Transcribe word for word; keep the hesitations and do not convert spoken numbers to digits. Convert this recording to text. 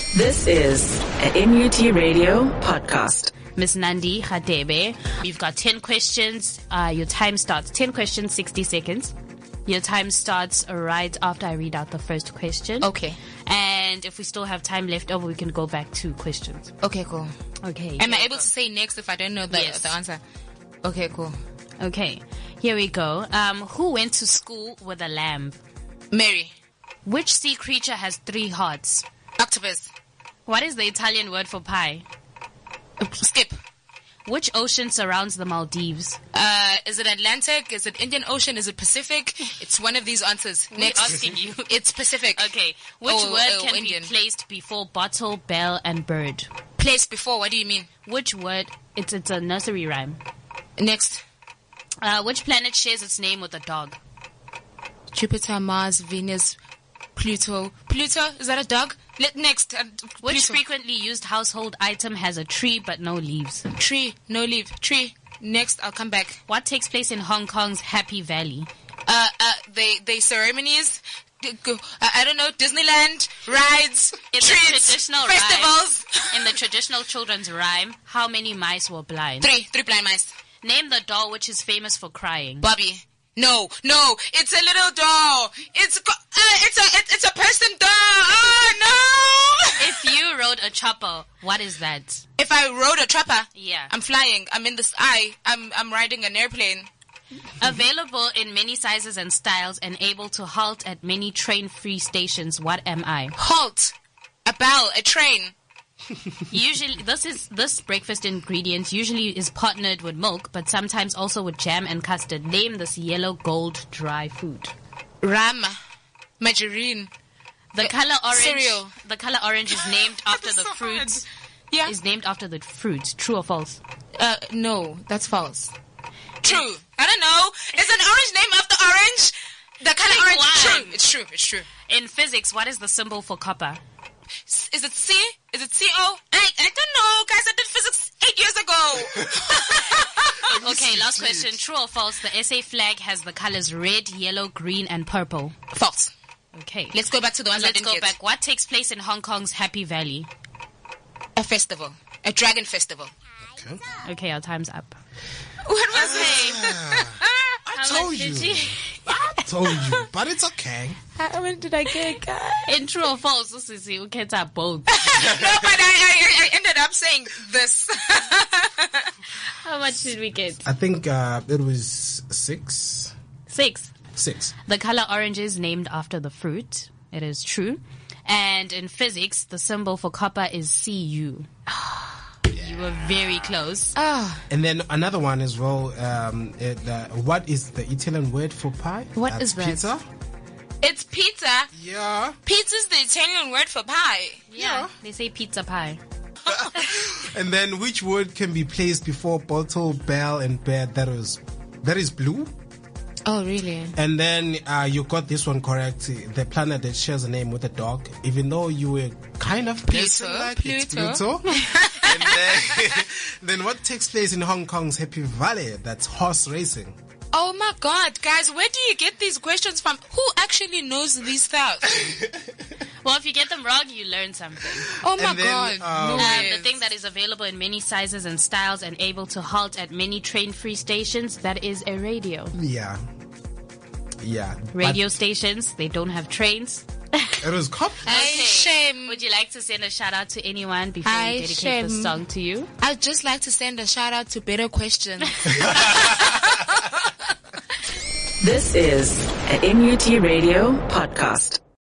This is an N U T Radio podcast. Miss Nandi Hadebe, we've got ten questions. Uh, your time starts. ten questions, sixty seconds. Your time starts right after I read out the first question. Okay. And if we still have time left over, we can go back to questions. Okay, cool. Okay. Am I able to say next if I don't know the, Yes. the answer? Okay, cool. Okay. Here we go. Um, who went to school with a lamb? Mary. Which sea creature has three hearts? Octopus. What is the Italian word for pie? Skip. Which ocean surrounds the Maldives? Uh, is it Atlantic? Is it Indian Ocean? Is it Pacific? It's one of these answers. Next. asking you. It's Pacific. Okay. Which Oh, word oh, can Indian. be placed before bottle, bell, and bird? Place before. What do you mean? Which word? It's it's a nursery rhyme. Next. Uh, which planet shares its name with a dog? Jupiter, Mars, Venus, Pluto. Pluto? Is that a dog? Let, next. Uh, Which Pluto. frequently used household item has a tree but no leaves? Tree. No leaf. Tree. Next. I'll come back. What takes place in Hong Kong's Happy Valley? Uh, uh, they, they ceremonies. d- go- uh, I don't know. Disneyland. Rides. In the treats. traditional Festivals. rhyme, in the traditional children's rhyme, how many mice were blind? Three. Three blind mice. Name the doll which is famous for crying. Bobby. No, no, it's a little doll. It's co- uh, it's a it, it's a person doll. Oh no! If you rode a chopper, what is that? If I rode a trapper, Yeah. I'm flying. I'm in the sky. I'm I'm riding an airplane. Available in many sizes and styles and able to halt at many train-free stations. What am I? Halt. A bell. A train. Usually, this is this breakfast ingredient usually is partnered with milk, but sometimes also with jam and custard. Name this yellow gold dry food. Ram. Margarine. The color orange. cereal. The color orange is named after the So fruit. hard. Yeah. Is named after the fruit. True or false? Uh, no, that's false. True. I don't know. Is an orange named after orange? The color Pick orange. one. True. It's true. It's true. In physics, what is the symbol for copper? S- Is it C? Is it C O? I I don't know, guys. I did physics eight years ago. Okay, last question. True or false? The S A flag has the colors red, yellow, green, and purple. False. Okay. Let's go back to the ones I Let's didn't go get. back. What takes place in Hong Kong's Happy Valley? A festival. A dragon festival. Okay. Okay, our time's up. What was it? I told you. I told you, but it's okay. How many did I get, guys? In true or false, this is you can tap both. No, but I, I, I ended up saying this. How much did we get? I think uh, it was six. Six. Six. The color orange is named after the fruit. It is true. And in physics, the symbol for copper is C U. You were very close. Oh, And then another one as well. Um, it, uh, what is the Italian word for pie? What That's is that? Pizza. it's pizza. Yeah. Pizza's the Italian word for pie. Yeah. They say pizza pie. And then which word can be placed before bottle, bell, and bed? That is, that is blue. Oh, really? And then uh, you got this one correct. The planet that shares a name with a dog, even though you were kind of guessing Pluto, like it's Pluto. Pluto. And then, then what takes place in Hong Kong's Happy Valley? That's horse racing. Oh my God, guys, where do you get these questions from? Who actually knows these stuff? Well, if you get them wrong, you learn something. Oh my And then, God. um, no Um, way. the thing that is available in many sizes and styles and able to halt at many train-free stations, that is a radio. Yeah. Yeah. Radio stations, they don't have trains. But it was cop. Ay, shame. Would you like to send a shout out to anyone before Ay, we dedicate shame. this song to you? I'd just like to send a shout out to Better Questions. This is an N U T Radio podcast.